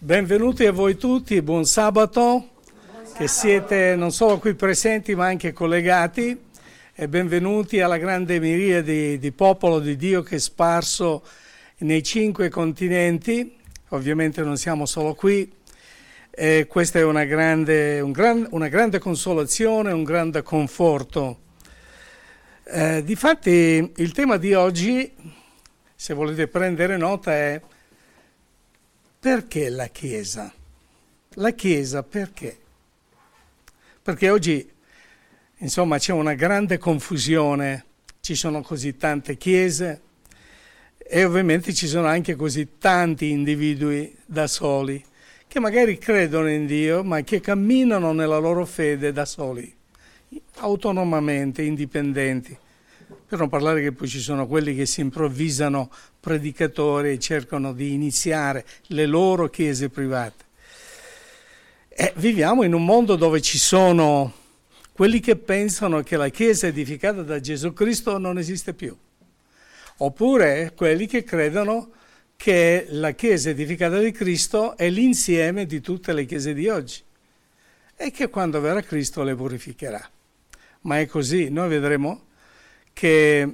Benvenuti a voi tutti, buon sabato, che siete non solo qui presenti ma anche collegati, e benvenuti alla grande miriade di popolo di Dio che è sparso nei 5 continenti. Ovviamente non siamo solo qui, e questa è una grande consolazione, un grande conforto. Difatti il tema di oggi, se volete prendere nota, è: perché la Chiesa? La Chiesa perché? Perché oggi, insomma, c'è una grande confusione, ci sono così tante chiese e ovviamente ci sono anche così tanti individui da soli che magari credono in Dio ma che camminano nella loro fede da soli, autonomamente, indipendenti. Per non parlare che poi ci sono quelli che si improvvisano predicatori e cercano di iniziare le loro chiese private. Viviamo in un mondo dove ci sono quelli che pensano che la Chiesa edificata da Gesù Cristo non esiste più, oppure quelli che credono che la Chiesa edificata di Cristo è l'insieme di tutte le chiese di oggi e che quando verrà Cristo le purificherà. Ma è così, noi vedremo che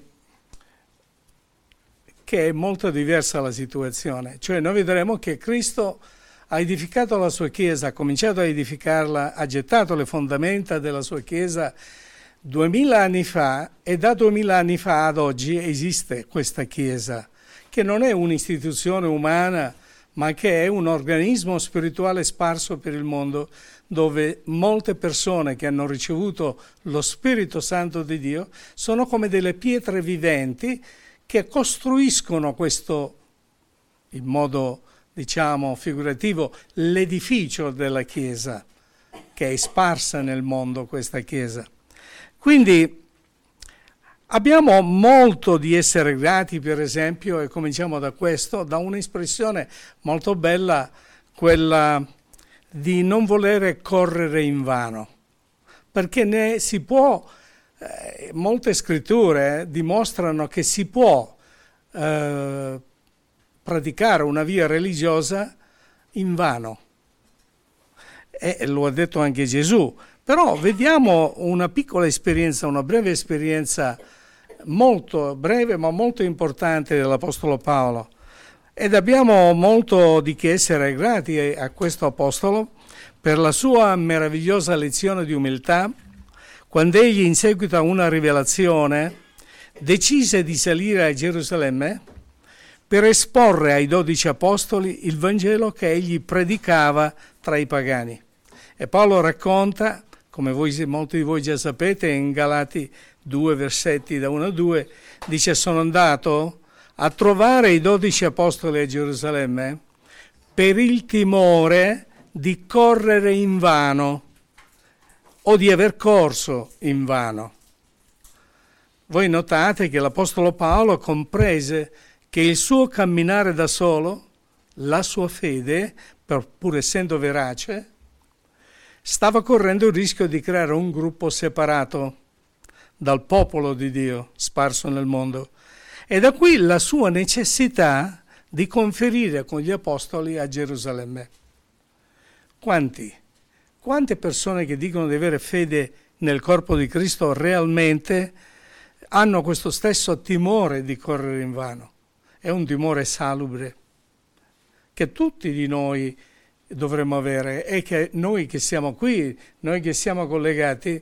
è molto diversa la situazione. Cioè noi vedremo che Cristo ha edificato la sua Chiesa, ha cominciato a edificarla, ha gettato le fondamenta della sua Chiesa 2000 anni fa, e da 2000 anni fa ad oggi esiste questa Chiesa, che non è un'istituzione umana, ma che è un organismo spirituale sparso per il mondo, dove molte persone che hanno ricevuto lo Spirito Santo di Dio sono come delle pietre viventi che costruiscono questo, in modo diciamo figurativo, l'edificio della Chiesa, che è sparsa nel mondo questa Chiesa. Quindi abbiamo molto di essere grati, per esempio, e cominciamo da questo, da un'espressione molto bella, quella di non volere correre invano, perché ne si può, molte scritture dimostrano che si può praticare una via religiosa invano, e lo ha detto anche Gesù. Però vediamo una piccola esperienza, una breve esperienza, molto breve ma molto importante, dell'Apostolo Paolo. Ed abbiamo molto di che essere grati a questo Apostolo per la sua meravigliosa lezione di umiltà, quando egli, in seguito a una rivelazione, decise di salire a Gerusalemme per esporre ai 12 apostoli il Vangelo che egli predicava tra i pagani. E Paolo racconta, come molti di voi già sapete, in Galati 2, versetti da 1 a 2, dice: sono andato a trovare i 12 apostoli a Gerusalemme per il timore di correre invano o di aver corso invano. Voi notate che l'Apostolo Paolo comprese che il suo camminare da solo, la sua fede, pur essendo verace, stava correndo il rischio di creare un gruppo separato dal popolo di Dio sparso nel mondo. E da qui la sua necessità di conferire con gli apostoli a Gerusalemme. Quante persone che dicono di avere fede nel corpo di Cristo realmente hanno questo stesso timore di correre invano? È un timore salubre che tutti di noi dovremmo avere, e che noi che siamo qui, noi che siamo collegati,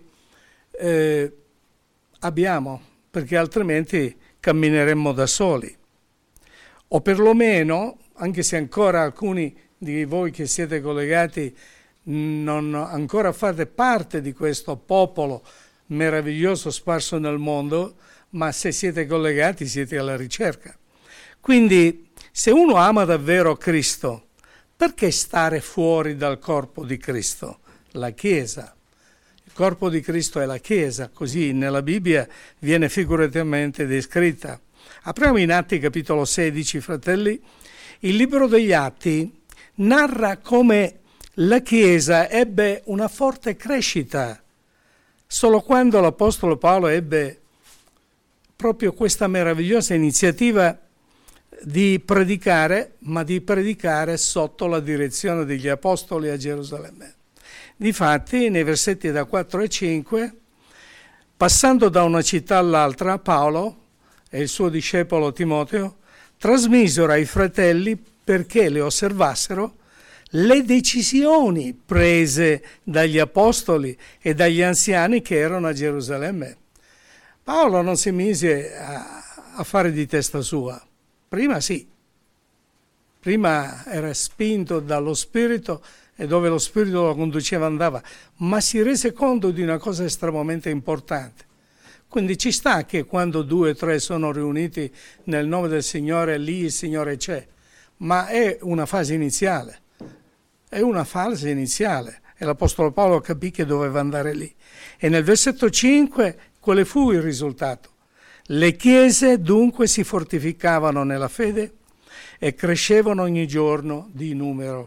abbiamo, perché altrimenti cammineremmo da soli. O perlomeno, anche se ancora alcuni di voi che siete collegati non ancora fate parte di questo popolo meraviglioso sparso nel mondo, ma se siete collegati siete alla ricerca. Quindi, se uno ama davvero Cristo, perché stare fuori dal corpo di Cristo, la Chiesa? Il corpo di Cristo è la Chiesa, così nella Bibbia viene figurativamente descritta. Apriamo in Atti capitolo 16, fratelli. Il libro degli Atti narra come la Chiesa ebbe una forte crescita solo quando l'Apostolo Paolo ebbe proprio questa meravigliosa iniziativa di predicare, ma di predicare sotto la direzione degli apostoli a Gerusalemme. Difatti, nei versetti da 4 e 5, passando da una città all'altra, Paolo e il suo discepolo Timoteo trasmisero ai fratelli perché le osservassero le decisioni prese dagli apostoli e dagli anziani che erano a Gerusalemme. Paolo non si mise a fare di testa sua. Prima sì, prima era spinto dallo Spirito e dove lo Spirito lo conduceva andava, ma si rese conto di una cosa estremamente importante. Quindi ci sta che quando 2 o 3 sono riuniti nel nome del Signore, lì il Signore c'è, ma è una fase iniziale. È una fase iniziale e l'Apostolo Paolo capì che doveva andare lì. E nel versetto 5 quale fu il risultato? Le chiese dunque si fortificavano nella fede e crescevano ogni giorno di numero.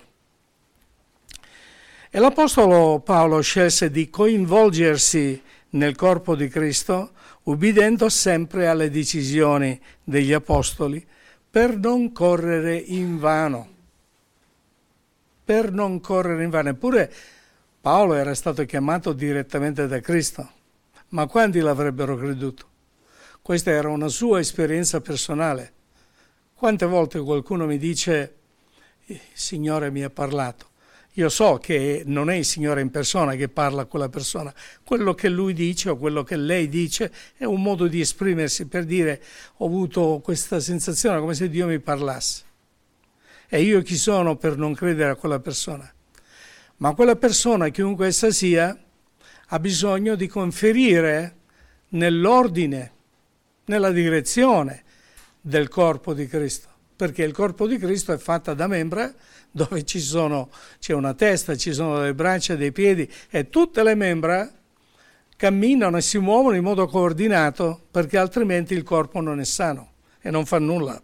E l'Apostolo Paolo scelse di coinvolgersi nel corpo di Cristo, ubbidendo sempre alle decisioni degli Apostoli, per non correre in vano. Per non correre in vano. Eppure Paolo era stato chiamato direttamente da Cristo, ma quanti l'avrebbero creduto? Questa era una sua esperienza personale. Quante volte qualcuno mi dice, il Signore mi ha parlato. Io so che non è il Signore in persona che parla a quella persona. Quello che lui dice o quello che lei dice è un modo di esprimersi per dire ho avuto questa sensazione come se Dio mi parlasse. E io chi sono per non credere a quella persona? Ma quella persona, chiunque essa sia, ha bisogno di conferire nell'ordine, nella direzione del corpo di Cristo, perché il corpo di Cristo è fatto da membra dove c'è una testa, ci sono delle braccia, dei piedi e tutte le membra camminano e si muovono in modo coordinato perché altrimenti il corpo non è sano e non fa nulla.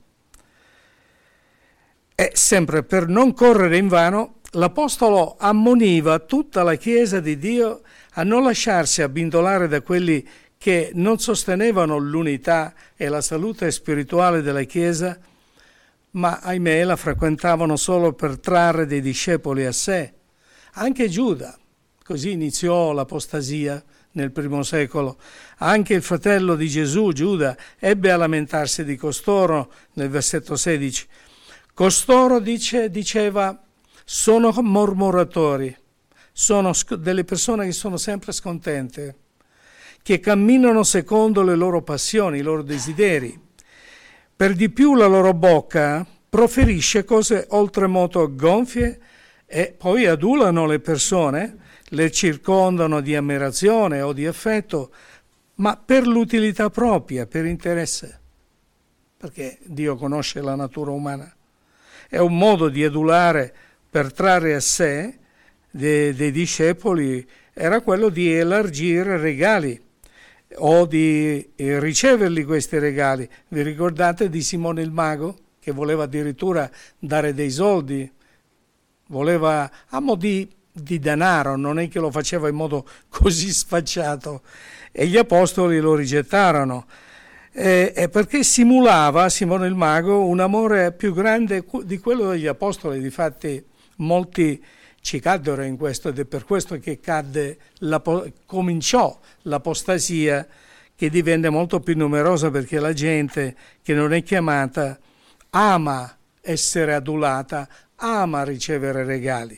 E sempre per non correre in vano, l'Apostolo ammoniva tutta la Chiesa di Dio a non lasciarsi abbindolare da quelli che non sostenevano l'unità e la salute spirituale della Chiesa, ma ahimè la frequentavano solo per trarre dei discepoli a sé. Anche Giuda, così iniziò l'apostasia nel primo secolo. Anche il fratello di Gesù, Giuda, ebbe a lamentarsi di costoro nel versetto 16. Costoro, diceva, sono mormoratori, sono delle persone che sono sempre scontente, che camminano secondo le loro passioni, i loro desideri. Per di più la loro bocca proferisce cose oltremodo gonfie e poi adulano le persone, le circondano di ammirazione o di affetto, ma per l'utilità propria, per interesse, perché Dio conosce la natura umana. È un modo di adulare per trarre a sé dei discepoli, era quello di elargire regali o di riceverli questi regali. Vi ricordate di Simone il Mago che voleva addirittura dare dei soldi? Voleva a mo' di denaro, non è che lo faceva in modo così sfacciato. E gli apostoli lo rigettarono. Perché simulava Simone il Mago un amore più grande di quello degli apostoli. Difatti molti ci caddero in questo ed è per questo che cominciò l'apostasia, che divenne molto più numerosa perché la gente che non è chiamata ama essere adulata, ama ricevere regali.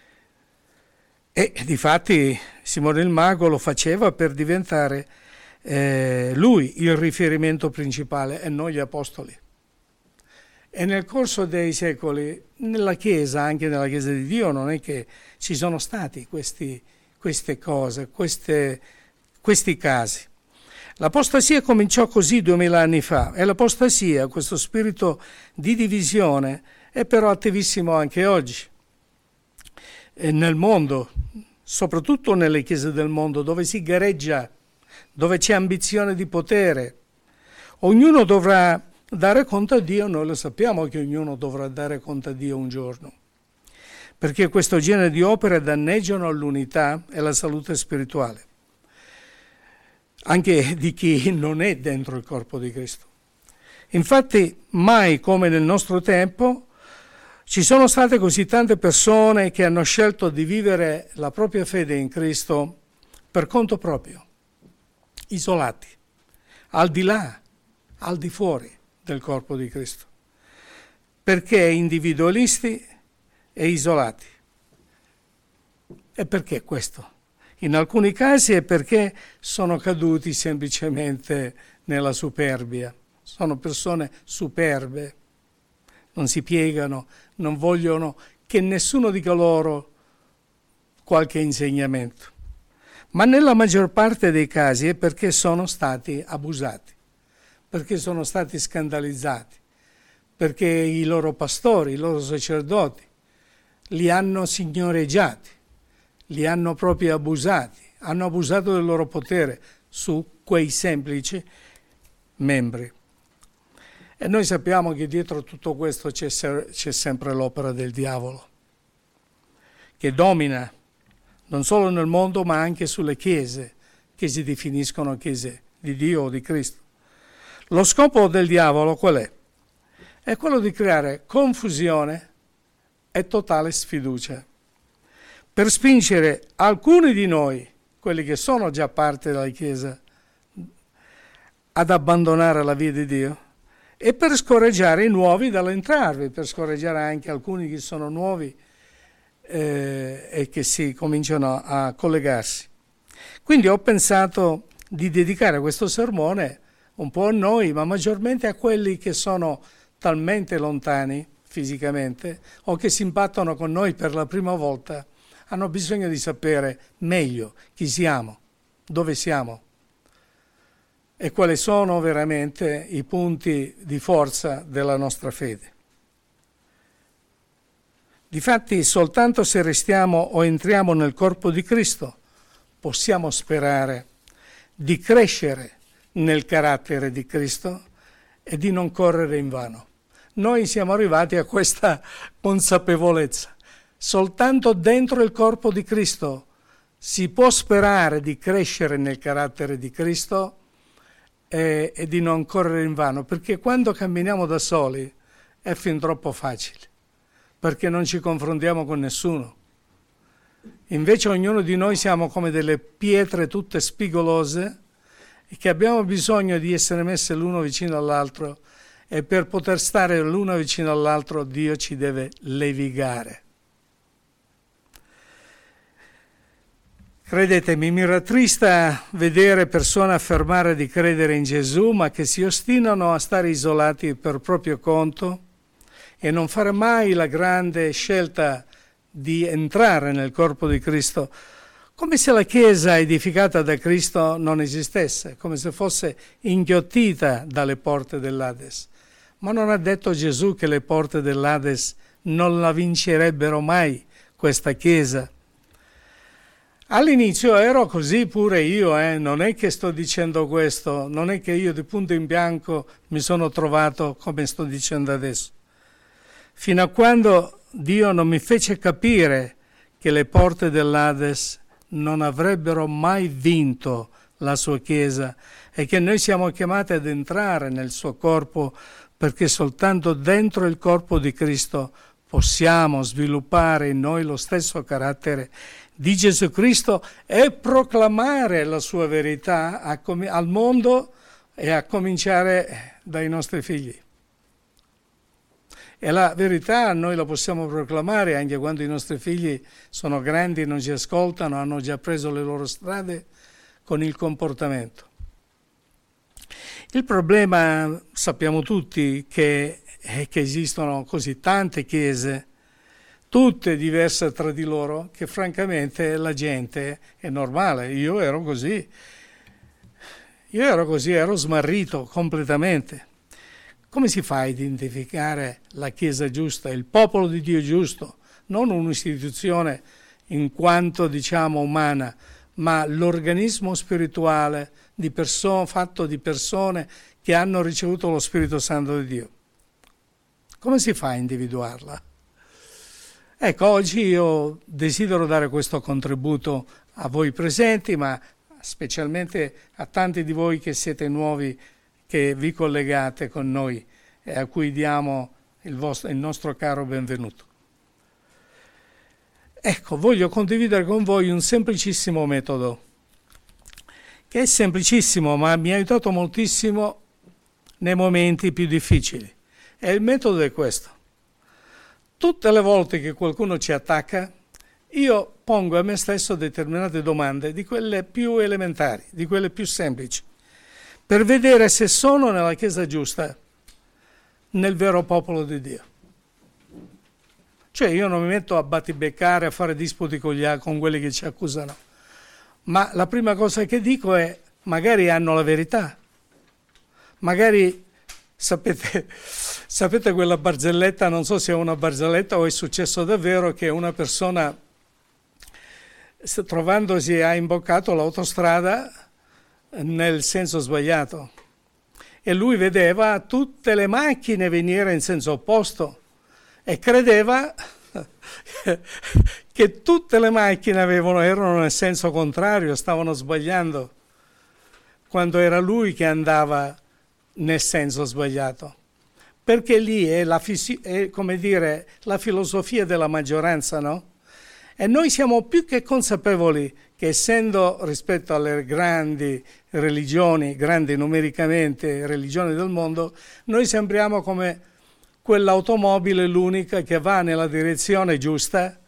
E difatti Simone il Mago lo faceva per diventare lui il riferimento principale e non gli apostoli. E nel corso dei secoli, nella Chiesa, anche nella Chiesa di Dio, non è che ci sono stati queste cose, questi casi. L'apostasia cominciò così 2000 anni fa e l'apostasia, questo spirito di divisione, è però attivissimo anche oggi. E nel mondo, soprattutto nelle chiese del mondo, dove si gareggia, dove c'è ambizione di potere, ognuno dovrà dare conto a Dio. Noi lo sappiamo che ognuno dovrà dare conto a Dio un giorno, perché questo genere di opere danneggiano l'unità e la salute spirituale, anche di chi non è dentro il corpo di Cristo. Infatti, mai come nel nostro tempo ci sono state così tante persone che hanno scelto di vivere la propria fede in Cristo per conto proprio, isolati, al di là, al di fuori del corpo di Cristo, perché individualisti e isolati. E perché questo? In alcuni casi è perché sono caduti semplicemente nella superbia. Sono persone superbe, non si piegano, non vogliono che nessuno dica loro qualche insegnamento. Ma nella maggior parte dei casi è perché sono stati abusati, perché sono stati scandalizzati, perché i loro pastori, i loro sacerdoti li hanno signoreggiati, li hanno proprio abusati, hanno abusato del loro potere su quei semplici membri. E noi sappiamo che dietro tutto questo c'è sempre l'opera del diavolo, che domina non solo nel mondo ma anche sulle chiese che si definiscono chiese di Dio o di Cristo. Lo scopo del diavolo qual è? È quello di creare confusione e totale sfiducia, per spingere alcuni di noi, quelli che sono già parte della Chiesa, ad abbandonare la via di Dio e per scoraggiare i nuovi dall'entrarvi, per scoraggiare anche alcuni che sono nuovi e che si cominciano a collegarsi. Quindi ho pensato di dedicare questo sermone un po' a noi, ma maggiormente a quelli che sono talmente lontani fisicamente o che si impattano con noi per la prima volta, hanno bisogno di sapere meglio chi siamo, dove siamo e quali sono veramente i punti di forza della nostra fede. Difatti, soltanto se restiamo o entriamo nel corpo di Cristo, possiamo sperare di crescere nel carattere di Cristo e di non correre invano. Noi siamo arrivati a questa consapevolezza. Soltanto dentro il corpo di Cristo si può sperare di crescere nel carattere di Cristo e di non correre invano, perché quando camminiamo da soli è fin troppo facile, perché non ci confrontiamo con nessuno. Invece ognuno di noi siamo come delle pietre tutte spigolose e che abbiamo bisogno di essere messe l'uno vicino all'altro, e per poter stare l'uno vicino all'altro Dio ci deve levigare. Credetemi, mi rattrista vedere persone affermare di credere in Gesù, ma che si ostinano a stare isolati per proprio conto e non fare mai la grande scelta di entrare nel corpo di Cristo, come se la Chiesa edificata da Cristo non esistesse, come se fosse inghiottita dalle porte dell'Ades. Ma non ha detto Gesù che le porte dell'Ades non la vincerebbero mai questa Chiesa? All'inizio ero così pure io, non è che sto dicendo questo, non è che io di punto in bianco mi sono trovato come sto dicendo adesso. Fino a quando Dio non mi fece capire che le porte dell'Ades non avrebbero mai vinto la sua Chiesa e che noi siamo chiamati ad entrare nel suo corpo, perché soltanto dentro il corpo di Cristo possiamo sviluppare in noi lo stesso carattere di Gesù Cristo e proclamare la sua verità al mondo e a cominciare dai nostri figli. E la verità noi la possiamo proclamare anche quando i nostri figli sono grandi, non ci ascoltano, hanno già preso le loro strade con il comportamento. Il problema, sappiamo tutti, che è che esistono così tante chiese, tutte diverse tra di loro, che francamente la gente è normale. Io ero così, ero smarrito completamente. Come si fa a identificare la Chiesa giusta, il popolo di Dio giusto, non un'istituzione in quanto umana, ma l'organismo spirituale fatto di persone che hanno ricevuto lo Spirito Santo di Dio? Come si fa a individuarla? Ecco, oggi io desidero dare questo contributo a voi presenti, ma specialmente a tanti di voi che siete nuovi, che vi collegate con noi e a cui diamo il nostro caro benvenuto. Ecco, voglio condividere con voi un semplicissimo metodo, che è semplicissimo, ma mi ha aiutato moltissimo nei momenti più difficili. E il metodo è questo. Tutte le volte che qualcuno ci attacca, io pongo a me stesso determinate domande, di quelle più elementari, di quelle più semplici, per vedere se sono nella Chiesa giusta, nel vero popolo di Dio. Cioè io non mi metto a battibeccare, a fare disputi con quelli che ci accusano, ma la prima cosa che dico è: magari hanno la verità, magari sapete quella barzelletta, non so se è una barzelletta o è successo davvero, che una persona, trovandosi, ha imboccato l'autostrada nel senso sbagliato e lui vedeva tutte le macchine venire in senso opposto e credeva che tutte le macchine erano nel senso contrario, stavano sbagliando, quando era lui che andava nel senso sbagliato. Perché lì è come dire la filosofia della maggioranza, no? E noi siamo più che consapevoli che, essendo rispetto alle grandi religioni, grandi numericamente religioni del mondo, noi sembriamo come quell'automobile, l'unica che va nella direzione giusta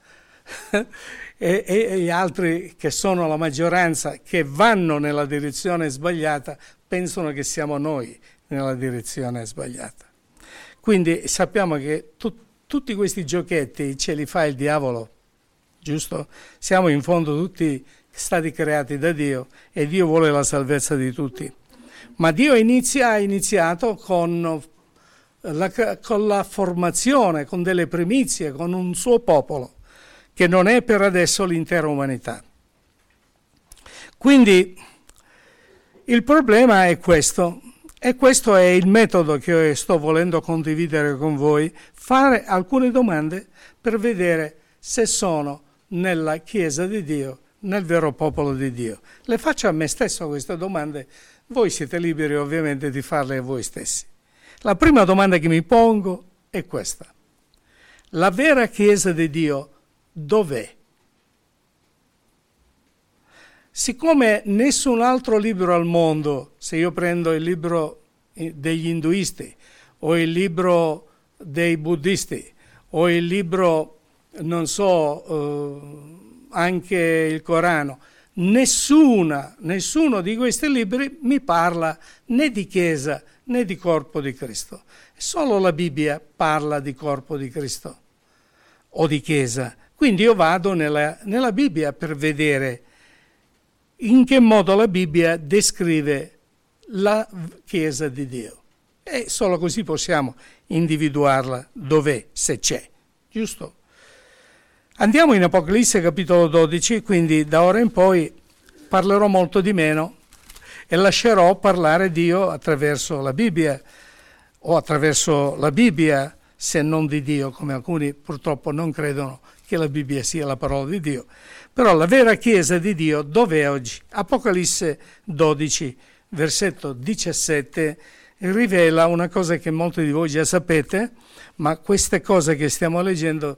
e gli altri, che sono la maggioranza, che vanno nella direzione sbagliata, pensano che siamo noi nella direzione sbagliata. Quindi sappiamo che tutti questi giochetti ce li fa il diavolo, giusto? Siamo in fondo tutti stati creati da Dio e Dio vuole la salvezza di tutti. Ma Dio ha iniziato con la formazione, con delle primizie, con un suo popolo, che non è per adesso l'intera umanità. Quindi il problema è questo, e questo è il metodo che sto volendo condividere con voi: fare alcune domande per vedere se sono nella Chiesa di Dio, nel vero popolo di Dio. Le faccio a me stesso queste domande, voi siete liberi ovviamente di farle a voi stessi. La prima domanda che mi pongo è questa: la vera Chiesa di Dio dov'è? Siccome nessun altro libro al mondo, se io prendo il libro degli induisti o il libro dei buddisti o il libro, non so, anche il Corano, nessuno di questi libri mi parla né di Chiesa né di corpo di Cristo. Solo la Bibbia parla di corpo di Cristo o di Chiesa. Quindi io vado nella Bibbia per vedere in che modo la Bibbia descrive la Chiesa di Dio. E solo così possiamo individuarla dov'è, se c'è. Giusto? Andiamo in Apocalisse capitolo 12, quindi da ora in poi parlerò molto di meno e lascerò parlare Dio attraverso la Bibbia, o attraverso la Bibbia, se non di Dio, come alcuni purtroppo non credono che la Bibbia sia la parola di Dio. Però la vera Chiesa di Dio dov'è oggi? Apocalisse 12, versetto 17, rivela una cosa che molti di voi già sapete, ma queste cose che stiamo leggendo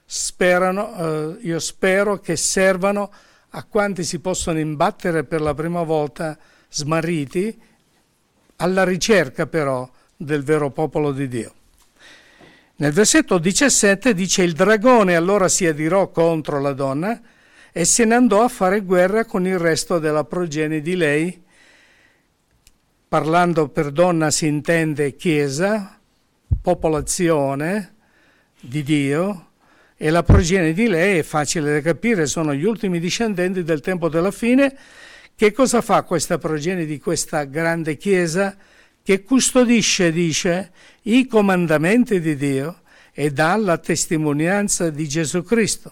io spero che servano a quanti si possono imbattere per la prima volta, smarriti, alla ricerca però del vero popolo di Dio. Nel versetto 17 dice: il dragone allora si adirò contro la donna e se ne andò a fare guerra con il resto della progenie di lei. Parlando per donna si intende Chiesa, popolazione di Dio, e la progenie di lei è facile da capire, sono gli ultimi discendenti del tempo della fine. Che cosa fa questa progenie di questa grande Chiesa? Che custodisce, dice, i comandamenti di Dio e dà la testimonianza di Gesù Cristo.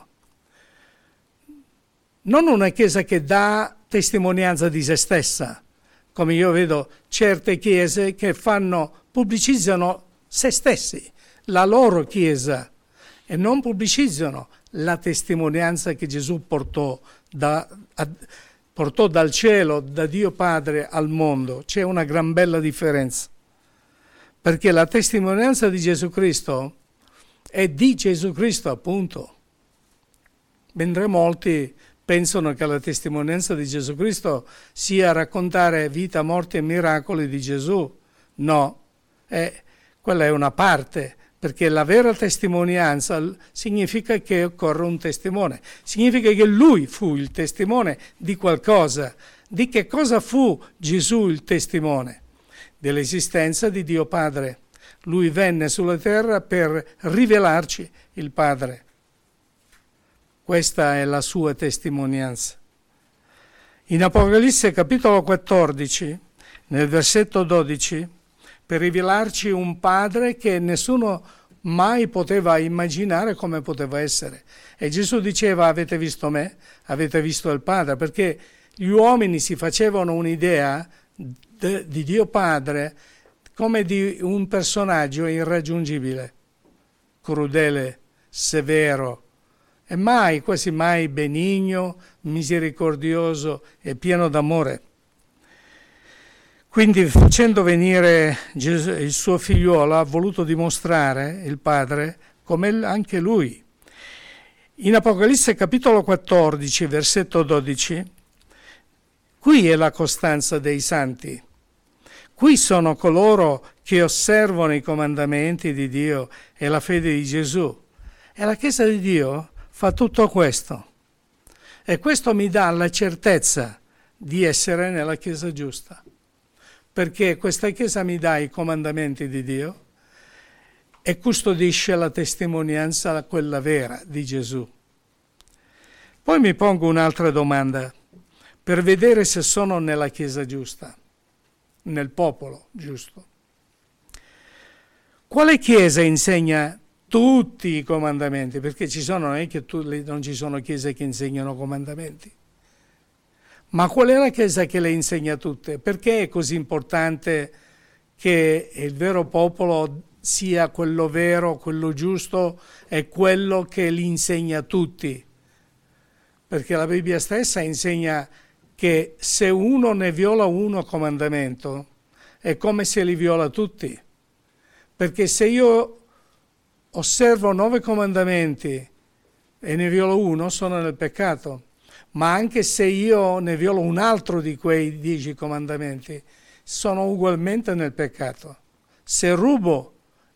Non una Chiesa che dà testimonianza di se stessa, come io vedo certe chiese che pubblicizzano se stessi, la loro Chiesa, e non pubblicizzano la testimonianza che Gesù portò portò dal cielo, da Dio Padre al mondo. C'è una gran bella differenza, perché la testimonianza di Gesù Cristo è di Gesù Cristo, appunto. Mentre molti pensano che la testimonianza di Gesù Cristo sia raccontare vita, morte e miracoli di Gesù. No, quella è una parte, perché la vera testimonianza significa che occorre un testimone, significa che lui fu il testimone di qualcosa. Di che cosa fu Gesù il testimone? Dell'esistenza di Dio Padre. Lui venne sulla terra per rivelarci il Padre. Questa è la sua testimonianza. In Apocalisse capitolo 14, nel versetto 12, per rivelarci un Padre che nessuno mai poteva immaginare come poteva essere. E Gesù diceva: avete visto me? Avete visto il Padre? Perché gli uomini si facevano un'idea di Dio Padre come di un personaggio irraggiungibile, crudele, severo, e mai, quasi mai benigno, misericordioso e pieno d'amore. Quindi, facendo venire Gesù, il suo figliuolo, ha voluto dimostrare il Padre come anche lui. In Apocalisse capitolo 14, versetto 12, qui è la costanza dei santi. Qui sono coloro che osservano i comandamenti di Dio e la fede di Gesù. E la Chiesa di Dio fa tutto questo. E questo mi dà la certezza di essere nella Chiesa giusta. Perché questa Chiesa mi dà i comandamenti di Dio e custodisce la testimonianza, quella vera, di Gesù. Poi mi pongo un'altra domanda, per vedere se sono nella Chiesa giusta, nel popolo giusto. Quale Chiesa insegna tutti i comandamenti? Perché non è che non ci sono chiese che insegnano comandamenti. Ma qual è la Chiesa che le insegna tutte? Perché è così importante che il vero popolo sia quello vero, quello giusto e quello che li insegna tutti? Perché la Bibbia stessa insegna che se uno ne viola uno comandamento è come se li viola tutti. Perché se io osservo 9 comandamenti e ne violo uno, sono nel peccato. Ma anche se io ne violo un altro di quei 10 comandamenti, sono ugualmente nel peccato. Se rubo,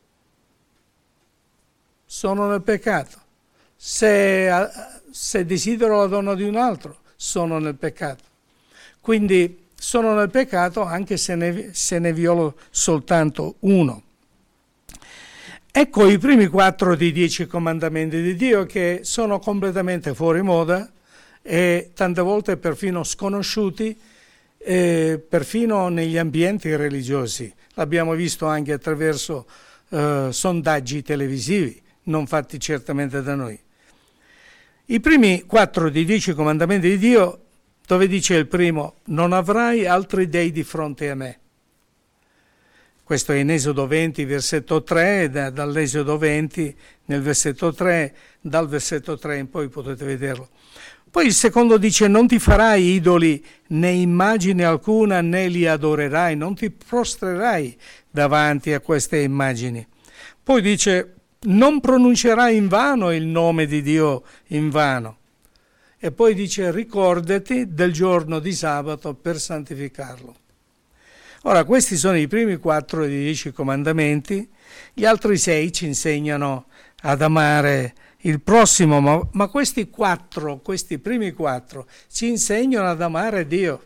sono nel peccato. Se desidero la donna di un altro, sono nel peccato. Quindi sono nel peccato anche se ne violo soltanto uno. Ecco i primi 4 dei 10 comandamenti di Dio, che sono completamente fuori moda e tante volte perfino sconosciuti, perfino negli ambienti religiosi. L'abbiamo visto anche attraverso sondaggi televisivi, non fatti certamente da noi. I primi 4 dei 10 comandamenti di Dio, dove dice il primo: non avrai altri dei di fronte a me. Questo è in Esodo 20, versetto 3, dall'Esodo 20, nel versetto 3, dal versetto 3 in poi potete vederlo. Poi il secondo dice: non ti farai idoli né immagine alcuna, né li adorerai, non ti prostrerai davanti a queste immagini. Poi dice: non pronuncerai in vano il nome di Dio in vano. E poi dice: ricordati del giorno di sabato per santificarlo. Ora, questi sono i primi 4 dei 10 comandamenti, gli altri 6 ci insegnano ad amare il prossimo, ma questi primi 4 ci insegnano ad amare Dio.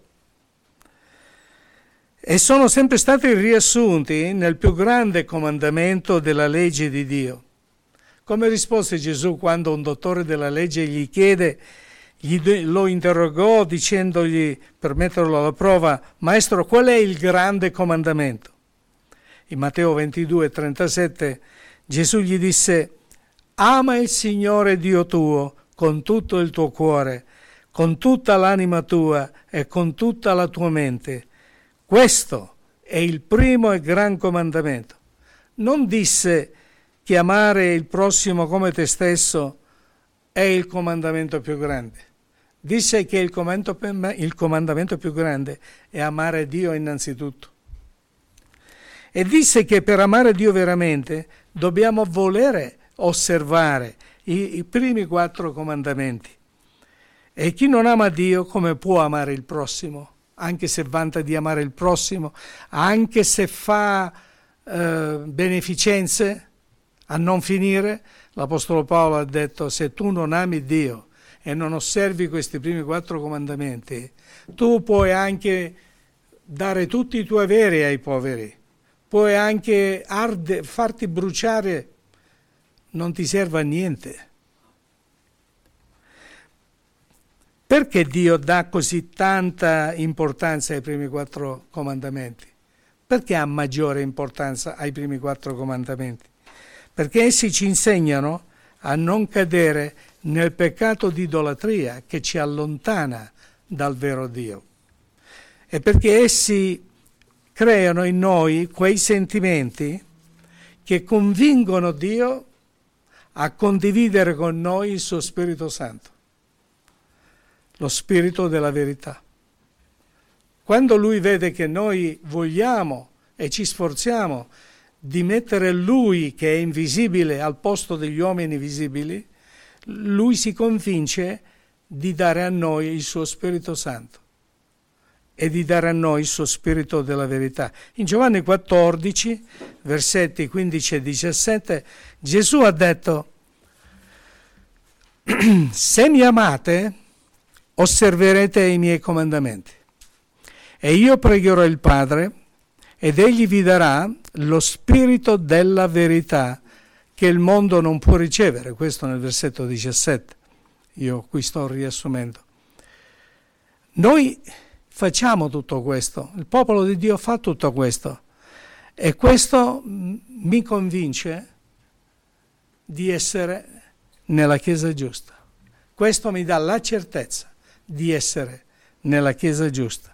E sono sempre stati riassunti nel più grande comandamento della legge di Dio. Come rispose Gesù quando un dottore della legge gli chiede, lo interrogò dicendogli, per metterlo alla prova: Maestro, qual è il grande comandamento? In Matteo 22, 37 Gesù gli disse: ama il Signore Dio tuo con tutto il tuo cuore, con tutta l'anima tua e con tutta la tua mente. Questo è il primo e gran comandamento. Non disse che amare il prossimo come te stesso è il comandamento più grande. Disse che il comandamento più grande è amare Dio innanzitutto. E disse che per amare Dio veramente dobbiamo volere osservare i primi 4 comandamenti. E chi non ama Dio come può amare il prossimo? Anche se vanta di amare il prossimo, anche se fa beneficenze a non finire, l'Apostolo Paolo ha detto: se tu non ami Dio e non osservi questi primi 4 comandamenti, tu puoi anche dare tutti i tuoi averi ai poveri, puoi anche farti bruciare, non ti serve a niente. Perché Dio dà così tanta importanza ai primi 4 comandamenti? Perché ha maggiore importanza ai primi 4 comandamenti? Perché essi ci insegnano a non cadere nel peccato di idolatria che ci allontana dal vero Dio. E perché essi creano in noi quei sentimenti che convincono Dio a condividere con noi il suo Spirito Santo, lo Spirito della verità. Quando Lui vede che noi vogliamo e ci sforziamo di mettere Lui, che è invisibile, al posto degli uomini visibili, Lui si convince di dare a noi il suo Spirito Santo e di dare a noi il suo Spirito della verità. In Giovanni 14, versetti 15 e 17, Gesù ha detto: se mi amate, osserverete i miei comandamenti, e io pregherò il Padre, ed egli vi darà lo Spirito della verità che il mondo non può ricevere. Questo nel versetto 17. Io qui sto riassumendo. Noi facciamo tutto questo, il popolo di Dio fa tutto questo, e questo mi convince di essere nella Chiesa giusta. Questo mi dà la certezza di essere nella Chiesa giusta.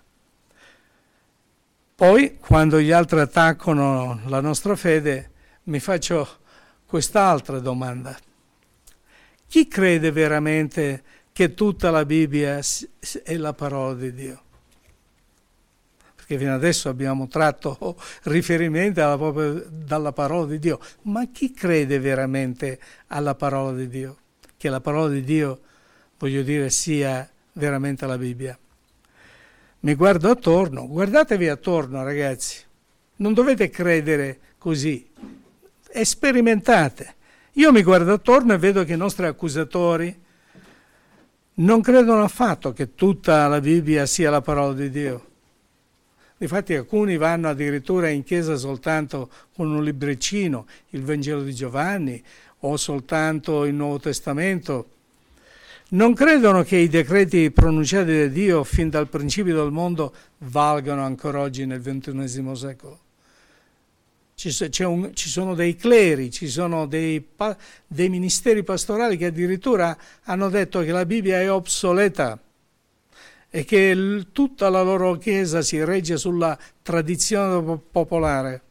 Poi, quando gli altri attaccano la nostra fede, mi faccio quest'altra domanda. Chi crede veramente che tutta la Bibbia è la parola di Dio? Perché fino adesso abbiamo tratto riferimenti dalla parola di Dio. Ma chi crede veramente alla parola di Dio? Che la parola di Dio, voglio dire, sia veramente la Bibbia. Mi guardo attorno, guardatevi attorno, ragazzi, non dovete credere così, sperimentate. Io mi guardo attorno e vedo che i nostri accusatori non credono affatto che tutta la Bibbia sia la parola di Dio. Difatti alcuni vanno addirittura in chiesa soltanto con un libriccino, il Vangelo di Giovanni, o soltanto il Nuovo Testamento. Non credono che i decreti pronunciati da Dio fin dal principio del mondo valgano ancora oggi nel XXI secolo. Ci sono dei cleri, ci sono dei ministeri pastorali che addirittura hanno detto che la Bibbia è obsoleta e che tutta la loro Chiesa si regge sulla tradizione popolare.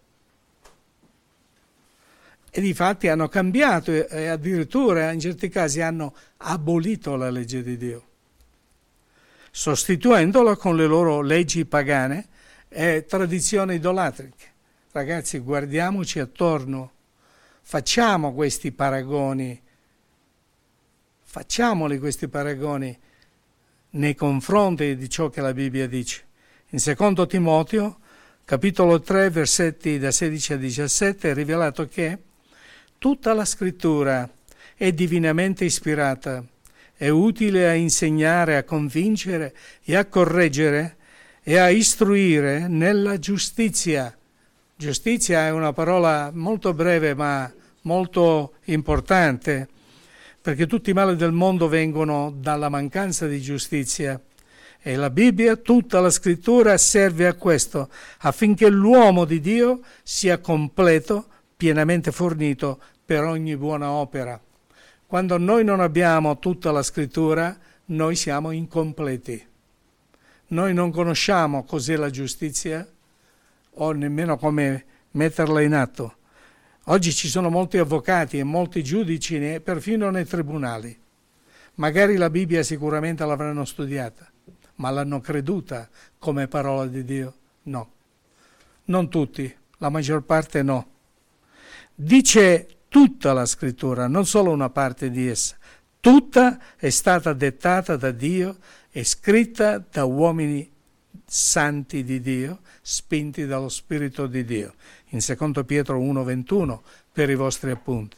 E difatti hanno cambiato e addirittura in certi casi hanno abolito la legge di Dio, sostituendola con le loro leggi pagane e tradizioni idolatriche. Ragazzi, guardiamoci attorno, facciamo questi paragoni, facciamoli questi paragoni nei confronti di ciò che la Bibbia dice. In 2 Timoteo, capitolo 3, versetti da 16 a 17, è rivelato che tutta la scrittura è divinamente ispirata, è utile a insegnare, a convincere e a correggere e a istruire nella giustizia. Giustizia è una parola molto breve ma molto importante, perché tutti i mali del mondo vengono dalla mancanza di giustizia. E la Bibbia, tutta la scrittura serve a questo, affinché l'uomo di Dio sia completo, pienamente fornito per ogni buona opera. Quando noi non abbiamo tutta la scrittura, noi siamo incompleti. Noi non conosciamo cos'è la giustizia o nemmeno come metterla in atto. Oggi ci sono molti avvocati e molti giudici, perfino nei tribunali, Magari la Bibbia sicuramente l'avranno studiata, ma l'hanno creduta come parola di Dio? No. Non tutti, la maggior parte no. Dice tutta la scrittura, non solo una parte di essa. Tutta è stata dettata da Dio e scritta da uomini santi di Dio, spinti dallo Spirito di Dio. In 2 Pietro 1,21 per i vostri appunti.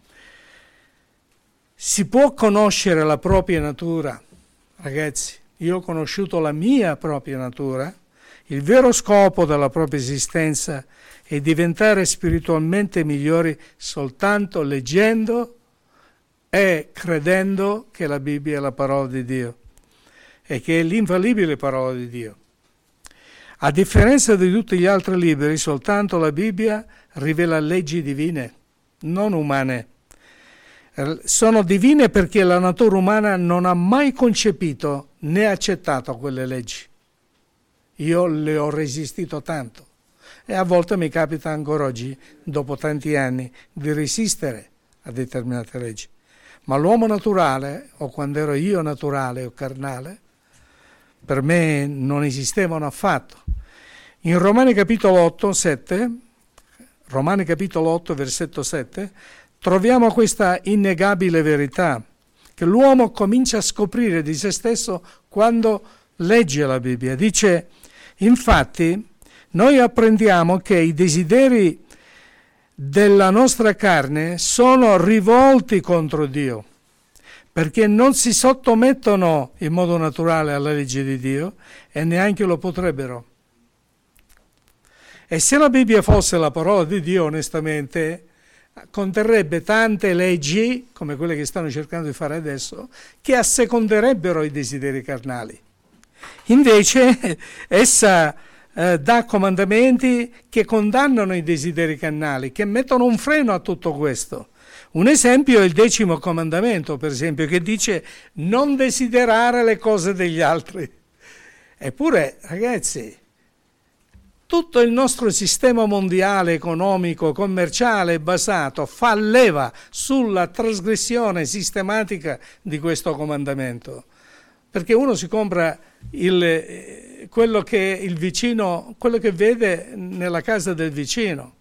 Si può conoscere la propria natura, ragazzi. Io ho conosciuto la mia propria natura. Il vero scopo della propria esistenza è diventare spiritualmente migliori soltanto leggendo e credendo che la Bibbia è la parola di Dio e che è l'infallibile parola di Dio. A differenza di tutti gli altri libri, soltanto la Bibbia rivela leggi divine, non umane. Sono divine perché la natura umana non ha mai concepito né accettato quelle leggi. Io le ho resistito tanto e a volte mi capita ancora oggi, dopo tanti anni, di resistere a determinate leggi. Ma l'uomo naturale, o quando ero io naturale o carnale, per me non esistevano affatto. In Romani capitolo 8, versetto 7, troviamo questa innegabile verità, che l'uomo comincia a scoprire di se stesso quando legge la Bibbia. Dice, infatti, noi apprendiamo che i desideri della nostra carne sono rivolti contro Dio, perché non si sottomettono in modo naturale alla legge di Dio e neanche lo potrebbero. E se la Bibbia fosse la parola di Dio, onestamente, conterrebbe tante leggi, come quelle che stanno cercando di fare adesso, che asseconderebbero i desideri carnali. Invece essa dà comandamenti che condannano i desideri carnali, che mettono un freno a tutto questo. Un esempio è il 10° comandamento, per esempio, che dice non desiderare le cose degli altri. Eppure, ragazzi, tutto il nostro sistema mondiale, economico, commerciale è basato, fa leva sulla trasgressione sistematica di questo comandamento. Perché uno si compra quello che il vicino, quello che vede nella casa del vicino.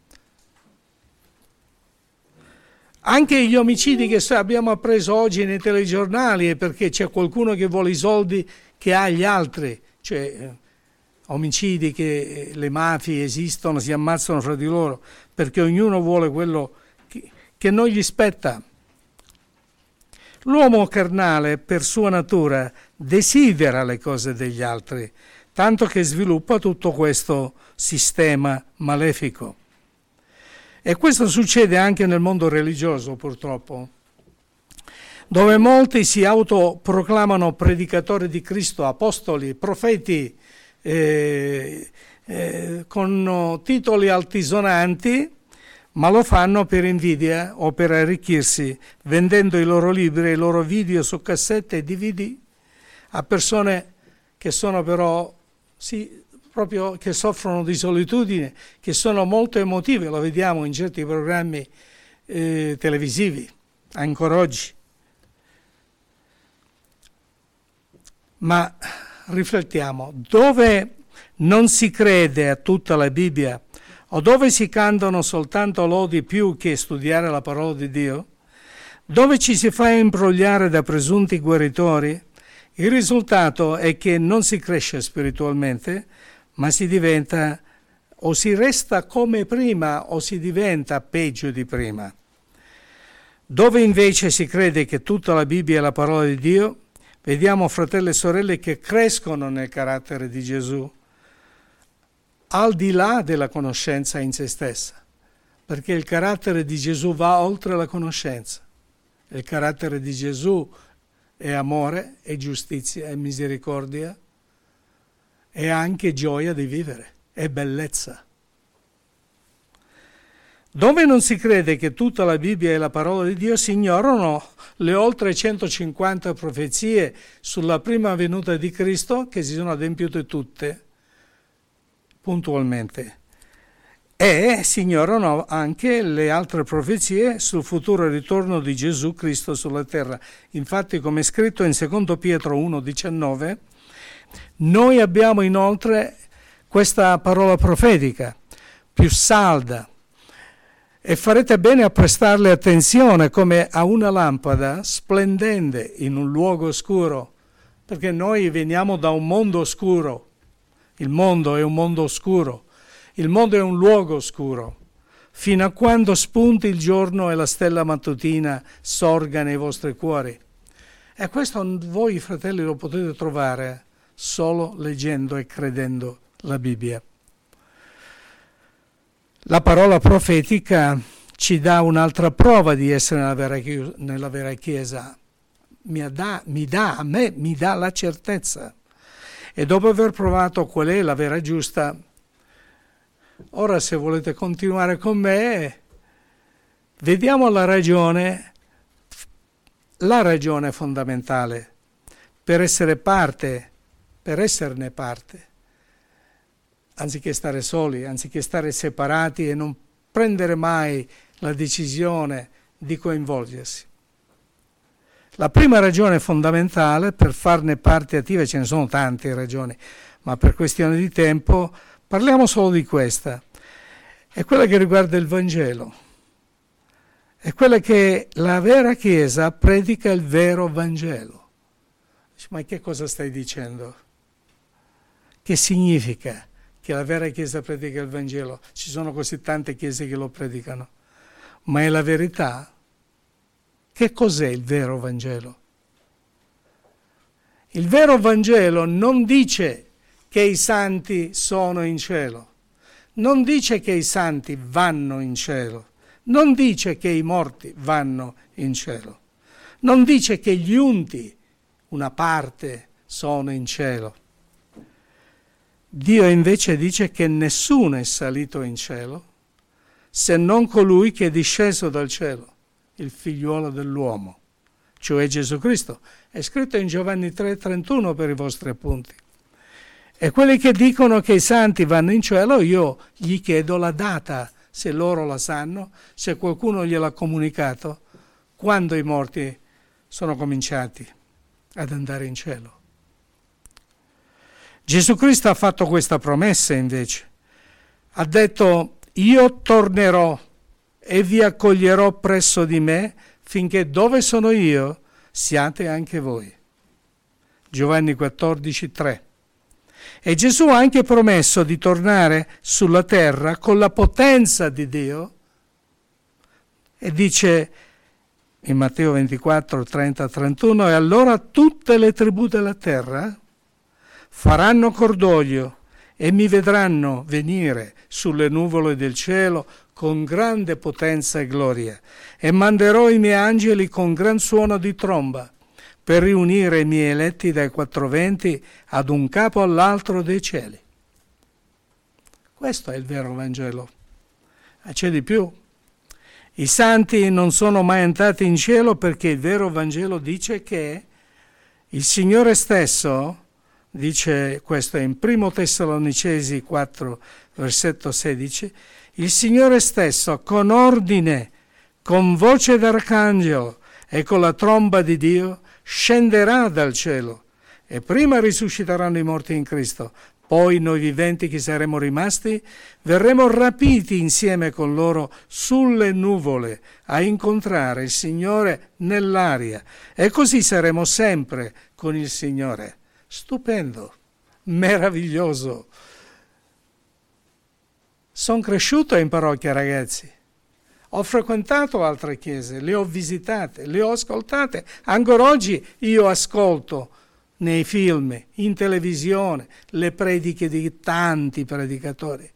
Anche gli omicidi che abbiamo appreso oggi nei telegiornali è perché c'è qualcuno che vuole i soldi che ha gli altri, cioè omicidi che le mafie esistono, si ammazzano fra di loro perché ognuno vuole quello che non gli spetta. L'uomo carnale, per sua natura, desidera le cose degli altri, tanto che sviluppa tutto questo sistema malefico. E questo succede anche nel mondo religioso, purtroppo, dove molti si autoproclamano predicatori di Cristo, apostoli, profeti, con titoli altisonanti, ma lo fanno per invidia o per arricchirsi, vendendo i loro libri e i loro video su cassette e DVD a persone che sono però, proprio che soffrono di solitudine, che sono molto emotive, lo vediamo in certi programmi televisivi, ancora oggi. Ma riflettiamo, dove non si crede a tutta la Bibbia, o dove si cantano soltanto lodi più che studiare la parola di Dio, dove ci si fa imbrogliare da presunti guaritori, il risultato è che non si cresce spiritualmente, ma si diventa, o si resta come prima, o si diventa peggio di prima. Dove invece si crede che tutta la Bibbia è la parola di Dio, vediamo fratelli e sorelle che crescono nel carattere di Gesù, al di là della conoscenza in se stessa, perché il carattere di Gesù va oltre la conoscenza. Il carattere di Gesù è amore, è giustizia, è misericordia, è anche gioia di vivere, è bellezza. Dove non si crede che tutta la Bibbia è la parola di Dio, si ignorano le oltre 150 profezie sulla prima venuta di Cristo, che si sono adempiute tutte puntualmente. e si ignorano anche le altre profezie sul futuro ritorno di Gesù Cristo sulla terra. Infatti, come è scritto in 2 Pietro 1,19, noi abbiamo inoltre questa parola profetica, più salda, e farete bene a prestarle attenzione come a una lampada splendente in un luogo oscuro, perché noi veniamo da un mondo oscuro. Il mondo è un mondo oscuro, il mondo è un luogo oscuro, fino a quando spunti il giorno e la stella mattutina sorga nei vostri cuori. E questo voi, fratelli, lo potete trovare solo leggendo e credendo la Bibbia. La parola profetica ci dà un'altra prova di essere nella vera Chiesa. Mi dà la certezza. E dopo aver provato qual è la vera giusta, ora se volete continuare con me, vediamo la ragione fondamentale per esserne parte, anziché stare soli, anziché stare separati e non prendere mai la decisione di coinvolgersi. La prima ragione fondamentale per farne parte attiva, ce ne sono tante ragioni, ma per questione di tempo parliamo solo di questa, è quella che riguarda il Vangelo, è quella che la vera Chiesa predica il vero Vangelo. Ma che cosa stai dicendo? Che significa che la vera Chiesa predica il Vangelo? Ci sono così tante chiese che lo predicano, ma è la verità? Che cos'è il vero Vangelo? Il vero Vangelo non dice che i santi sono in cielo, non dice che i santi vanno in cielo, non dice che i morti vanno in cielo, non dice che gli unti, una parte, sono in cielo. Dio invece dice che nessuno è salito in cielo se non colui che è disceso dal cielo, il figliuolo dell'uomo, cioè Gesù Cristo. È scritto in Giovanni 3,31 per i vostri appunti. E quelli che dicono che i santi vanno in cielo, io gli chiedo la data, se loro la sanno, se qualcuno gliel'ha comunicato, quando i morti sono cominciati ad andare in cielo. Gesù Cristo ha fatto questa promessa invece. Ha detto: io tornerò e vi accoglierò presso di me, finché dove sono io siate anche voi. Giovanni 14,3. E Gesù ha anche promesso di tornare sulla terra con la potenza di Dio, e dice in Matteo 24, 30, 31, e allora tutte le tribù della terra faranno cordoglio e mi vedranno venire sulle nuvole del cielo con grande potenza e gloria, e manderò i miei angeli con gran suono di tromba per riunire i miei eletti dai quattro venti ad un capo all'altro dei cieli. Questo è il vero Vangelo. Ma c'è di più. I santi non sono mai entrati in cielo perché il vero Vangelo dice che il Signore stesso, dice questo in 1 Tessalonicesi 4, versetto 16, il Signore stesso con ordine, con voce d'arcangelo e con la tromba di Dio scenderà dal cielo, e prima risusciteranno i morti in Cristo, poi noi viventi che saremo rimasti verremo rapiti insieme con loro sulle nuvole a incontrare il Signore nell'aria, e così saremo sempre con il Signore. Stupendo, meraviglioso. Sono cresciuto in parrocchia, ragazzi. Ho frequentato altre chiese, le ho visitate, le ho ascoltate. Ancora oggi io ascolto nei film, in televisione, le prediche di tanti predicatori.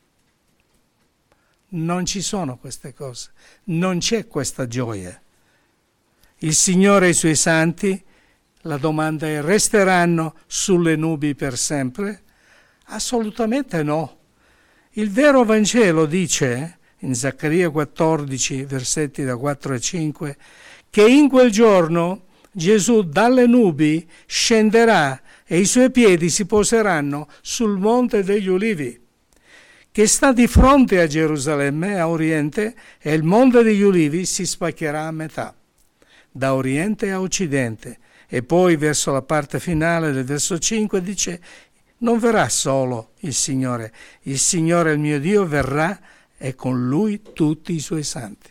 Non ci sono queste cose, non c'è questa gioia. Il Signore e i Suoi santi, la domanda è: resteranno sulle nubi per sempre? Assolutamente no. Il vero Vangelo dice, in Zaccaria 14, versetti da 4 a 5, che in quel giorno Gesù dalle nubi scenderà e i Suoi piedi si poseranno sul Monte degli Ulivi, che sta di fronte a Gerusalemme, a oriente, e il Monte degli Ulivi si spaccherà a metà, da oriente a occidente. E poi verso la parte finale del verso 5 dice: non verrà solo il Signore il mio Dio verrà e con lui tutti i suoi santi.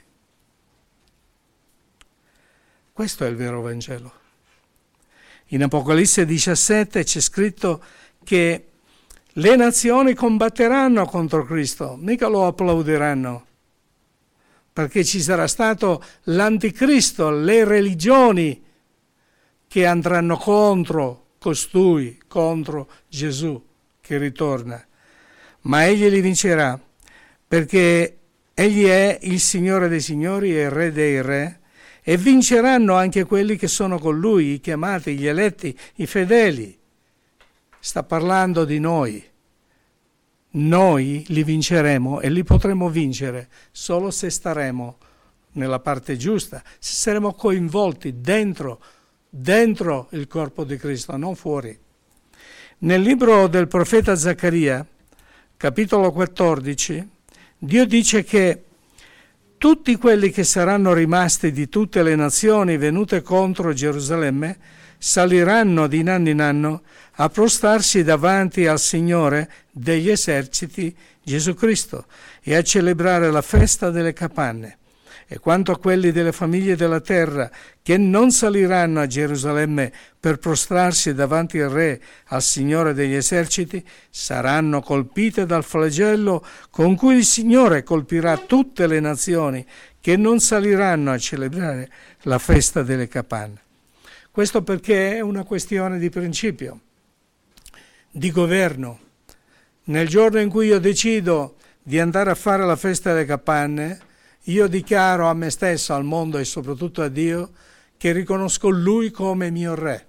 Questo è il vero Vangelo. In Apocalisse 17 c'è scritto che le nazioni combatteranno contro Cristo, mica lo applaudiranno, perché ci sarà stato l'anticristo, le religioni che andranno contro costui, contro Gesù che ritorna. Ma egli li vincerà, perché egli è il Signore dei signori e il Re dei re, e vinceranno anche quelli che sono con lui, i chiamati, gli eletti, i fedeli. Sta parlando di noi. Noi li vinceremo e li potremo vincere solo se staremo nella parte giusta, se saremo coinvolti dentro il corpo di Cristo, non fuori. Nel libro del profeta Zaccaria, capitolo 14, Dio dice che tutti quelli che saranno rimasti di tutte le nazioni venute contro Gerusalemme saliranno di anno in anno a prostrarsi davanti al Signore degli eserciti, Gesù Cristo, e a celebrare la festa delle capanne. E quanto a quelli delle famiglie della terra che non saliranno a Gerusalemme per prostrarsi davanti al Re, al Signore degli eserciti, saranno colpite dal flagello con cui il Signore colpirà tutte le nazioni che non saliranno a celebrare la festa delle capanne. Questo perché è una questione di principio, di governo. Nel giorno in cui io decido di andare a fare la festa delle capanne, io dichiaro a me stesso, al mondo e soprattutto a Dio che riconosco Lui come mio Re.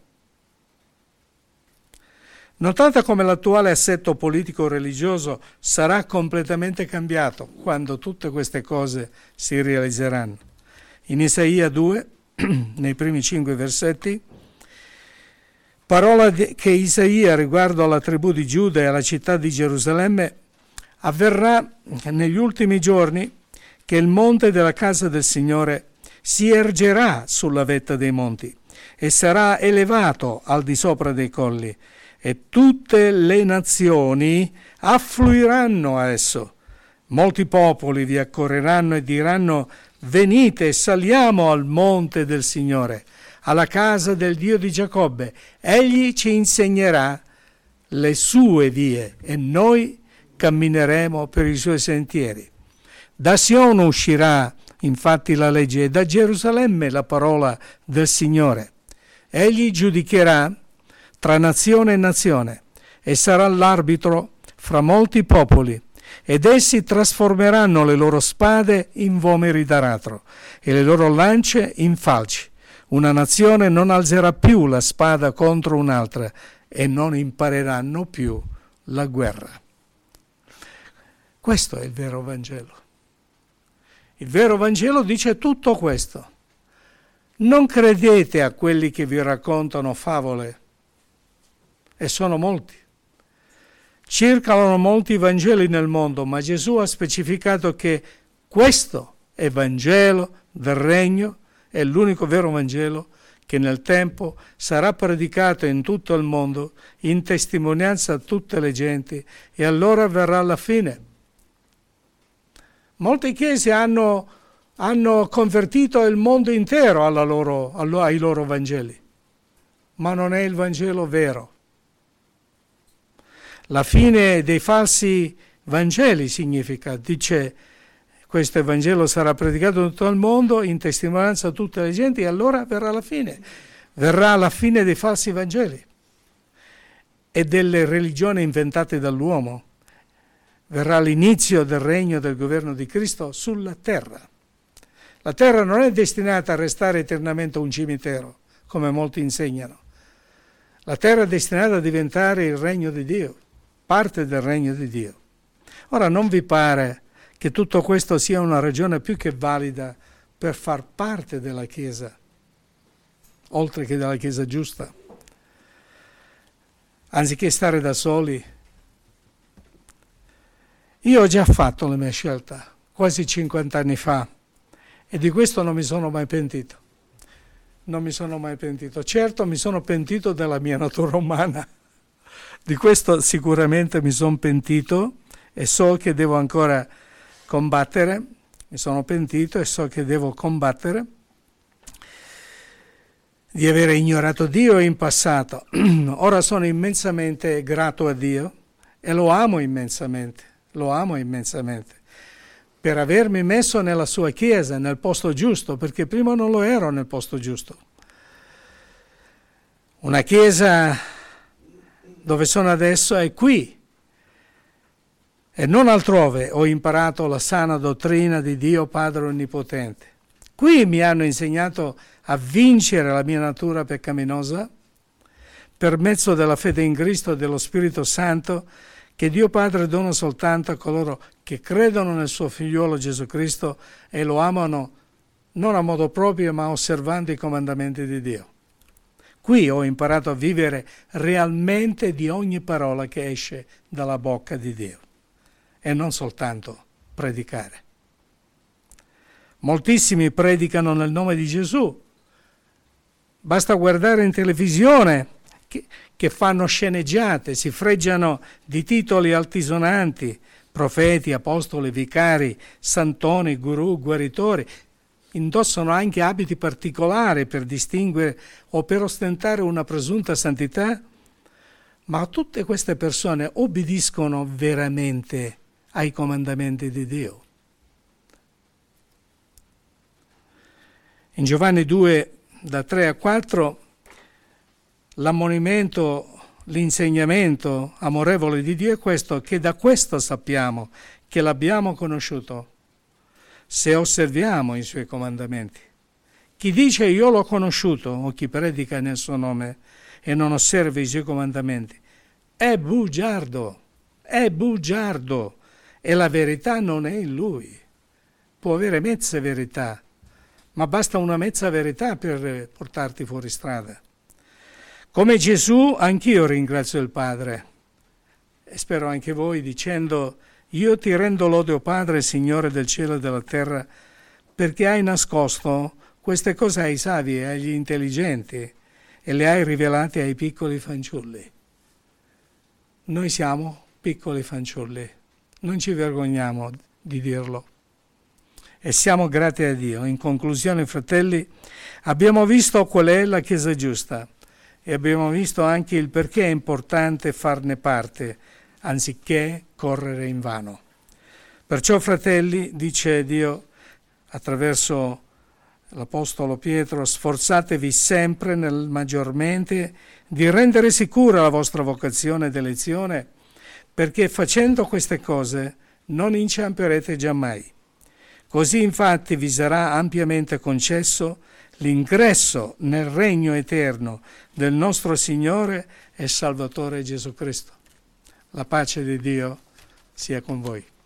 Notate come l'attuale assetto politico-religioso sarà completamente cambiato quando tutte queste cose si realizzeranno. In Isaia 2, nei primi 5 versetti, parola che Isaia riguardo alla tribù di Giuda e alla città di Gerusalemme avverrà negli ultimi giorni che il monte della casa del Signore si ergerà sulla vetta dei monti e sarà elevato al di sopra dei colli, e tutte le nazioni affluiranno a esso. Molti popoli vi accorreranno e diranno: venite, saliamo al monte del Signore, alla casa del Dio di Giacobbe. Egli ci insegnerà le sue vie e noi cammineremo per i suoi sentieri. Da Sion uscirà infatti la legge e da Gerusalemme la parola del Signore. Egli giudicherà tra nazione e nazione e sarà l'arbitro fra molti popoli, ed essi trasformeranno le loro spade in vomeri d'aratro e le loro lance in falci. Una nazione non alzerà più la spada contro un'altra e non impareranno più la guerra. Questo è il vero Vangelo. Il vero Vangelo dice tutto questo. Non credete a quelli che vi raccontano favole, e sono molti. Circolano molti Vangeli nel mondo, ma Gesù ha specificato che questo è Vangelo del Regno, è l'unico vero Vangelo che nel tempo sarà predicato in tutto il mondo, in testimonianza a tutte le genti, e allora verrà la fine. Molte chiese hanno convertito il mondo intero ai loro Vangeli, ma non è il Vangelo vero. La fine dei falsi Vangeli significa, dice, questo Evangelo sarà predicato in tutto il mondo, in testimonianza a tutte le genti, e allora verrà la fine dei falsi Vangeli e delle religioni inventate dall'uomo. Verrà l'inizio del regno del governo di Cristo sulla terra. La terra non è destinata a restare eternamente un cimitero, come molti insegnano. La terra è destinata a diventare il regno di Dio, parte del regno di Dio. Ora, non vi pare che tutto questo sia una ragione più che valida per far parte della Chiesa, oltre che della Chiesa giusta? Anziché stare da soli Io ho già fatto la mia scelta, quasi 50 anni fa, e di questo non mi sono mai pentito. Non mi sono mai pentito. Certo, mi sono pentito della mia natura umana. Di questo sicuramente mi sono pentito e so che devo ancora combattere. Mi sono pentito e so che devo combattere di avere ignorato Dio in passato. Ora sono immensamente grato a Dio e lo amo immensamente per avermi messo nella sua chiesa, nel posto giusto, perché prima non lo ero nel posto giusto. Una chiesa dove sono adesso è qui e non altrove ho imparato la sana dottrina di Dio Padre Onnipotente. Qui mi hanno insegnato a vincere la mia natura peccaminosa per mezzo della fede in Cristo e dello Spirito Santo che Dio Padre dona soltanto a coloro che credono nel suo figliuolo Gesù Cristo e lo amano non a modo proprio ma osservando i comandamenti di Dio. Qui ho imparato a vivere realmente di ogni parola che esce dalla bocca di Dio e non soltanto predicare. Moltissimi predicano nel nome di Gesù. Basta guardare in televisione che fanno sceneggiate, si fregiano di titoli altisonanti, profeti, apostoli, vicari, santoni, gurù, guaritori. Indossano anche abiti particolari per distinguere o per ostentare una presunta santità, ma tutte queste persone obbediscono veramente ai comandamenti di Dio. In Giovanni 2, da 3 a 4, l'ammonimento, l'insegnamento amorevole di Dio è questo, che da questo sappiamo che l'abbiamo conosciuto, se osserviamo i suoi comandamenti. Chi dice io l'ho conosciuto o chi predica nel suo nome e non osserva i suoi comandamenti è bugiardo e la verità non è in lui. Può avere mezza verità, ma basta una mezza verità per portarti fuori strada. Come Gesù, anch'io ringrazio il Padre e spero anche voi dicendo: io ti rendo lode, o Padre, Signore del cielo e della terra, perché hai nascosto queste cose ai savi e agli intelligenti e le hai rivelate ai piccoli fanciulli. Noi siamo piccoli fanciulli, non ci vergogniamo di dirlo e siamo grati a Dio. In conclusione, fratelli, abbiamo visto qual è la Chiesa giusta e abbiamo visto anche il perché è importante farne parte, anziché correre invano. Perciò, fratelli, dice Dio attraverso l'Apostolo Pietro, sforzatevi sempre maggiormente di rendere sicura la vostra vocazione ed elezione, perché facendo queste cose non inciamperete giammai. Così infatti vi sarà ampiamente concesso l'ingresso nel regno eterno del nostro Signore e Salvatore Gesù Cristo. La pace di Dio sia con voi.